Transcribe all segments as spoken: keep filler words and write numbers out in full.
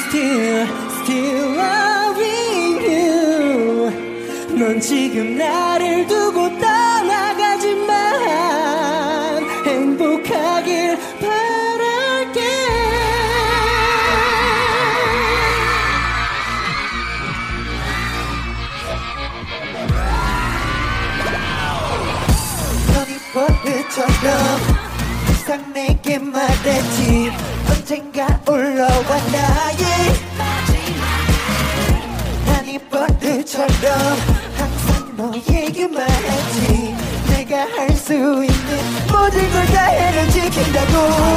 still, still loving you. 넌 지금 나를 두고 떠나가지만 행복하길 바랄게. 너니 버릇처럼 항상 내게 말했지. 언젠가 올라와 나의 난이 버릇처럼 항상 너에게 말했지. 내가 할 수 있는 모든 걸 다 해를 지킨다고.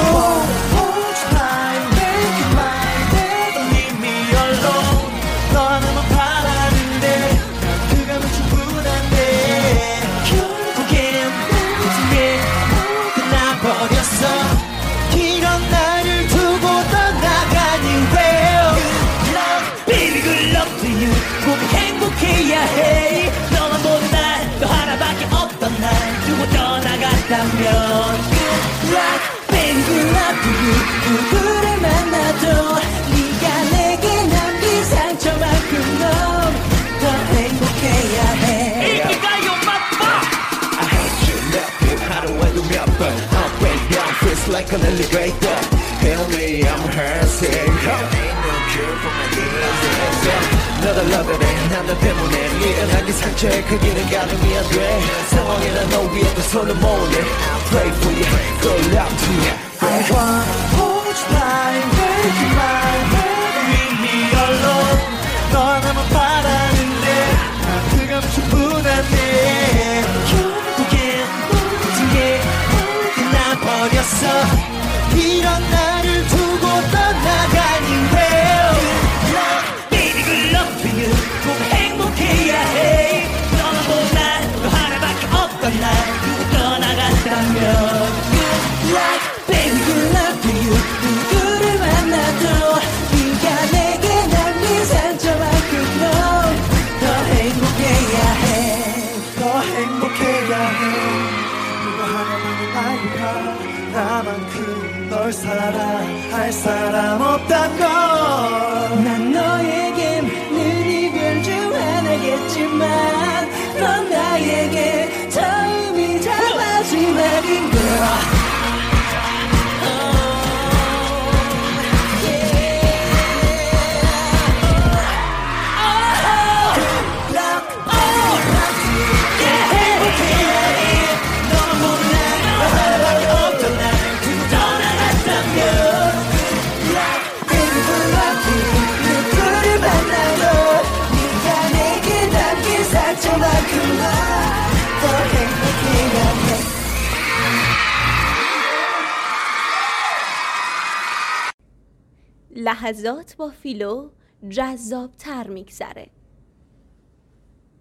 Hold mine, make mine, never leave me alone. 너 하나만 바라는데 그거면 충분한데 결국엔 모든 게 끝나버렸어. 이런 나를 두고 떠나가니 왜요? Good love, baby good love to you. 꼭 행복해야 해. 너만 보는 날, 너 하나밖에 없던 날 두고 떠나갔다면 Good luck, baby good love to you. 누구를 만나도 네가 내게 남긴 상처만큼 넌 더 행복해야 해. 이기가요 맛봐. I hate you, love you 하루에도 몇 번. Oh baby, I'm feels like an elevator. Tell me I'm hurting. Ain't no cure for my disease. 너가 러브래 나 때문에 미련한 네 상처의 크기는 가늠이 안 돼. 상황이라 너 위에 또 손을 모으네. I pray for you, good luck to you. I wanna hold you mine, make you mine, never leave me alone. 너 하나만 바라는데 그건 충분한데 결국엔 모든 게 끝나버렸어. 이런 나를 두고 떠나가니 왜요? Good love, baby good love to you. 꼭 행복해야 해. 너만 보는 날, 너 하나밖에 없던 날 두고 떠나갔다면 Good luck, baby good love to you. 누구를 만나도 네가 내게 남긴 상처만큼 넌 더 행복해야 해. 더 행복해야 해. 누구 하나만은 알까 나만큼 널 사랑할 사람 없단 걸. 난 너에게 늘 이별 중 하나겠지만 넌 나에게 처음이자 마지막인 걸. لحظات با فیلو جذاب تر میگذره.